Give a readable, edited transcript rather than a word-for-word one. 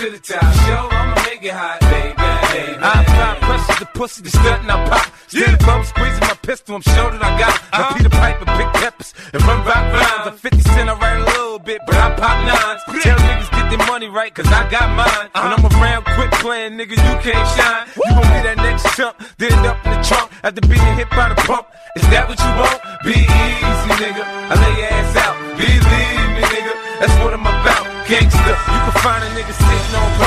to the top. Yo, I'ma make it hot, baby. I apply pressure, the pussy, the stud, and I pop. Still the bum squeezing my pistol, I'm sure that I got it. I Peter Piper, big peppers, and run rock rhymes. I'm 50 cent, I write a little bit, but I pop nines. Tell niggas get their money right, cause I got mine. When I'm around, quit playing, nigga, you can't shine. You gon' be that next chump, then end up in the trunk after being hit by the pump. Is that what you want? Be easy, nigga. I lay your ass out. Believe me, nigga. That's what I'm about. Gangsta. You can find a nigga sitting on